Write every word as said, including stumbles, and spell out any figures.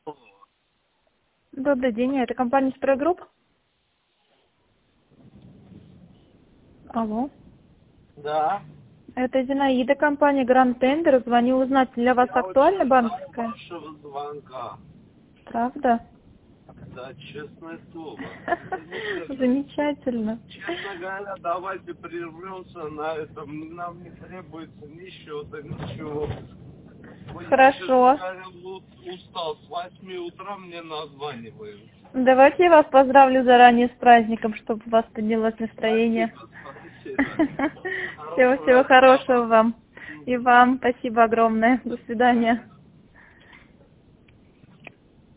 Добрый день, это компания «Стройгрупп». Алло. Да. Это Зинаида, компания «Гранд Тендер». Звоню узнать, для вас Я актуальна очень ждал банковская? вашего звонка. Правда? Да, честное слово. Извините, Замечательно. честно говоря, давайте прервемся на этом. Нам не требуется ни счета, ничего. Я, честно Хорошо. говоря, у- устал. С восьми утра мне названивают. Давайте я вас поздравлю заранее с праздником, чтобы у вас поднялось настроение. Спасибо, спасибо. Всего, Хорошего всего дня хорошего вам. вам. И вам спасибо огромное. До свидания.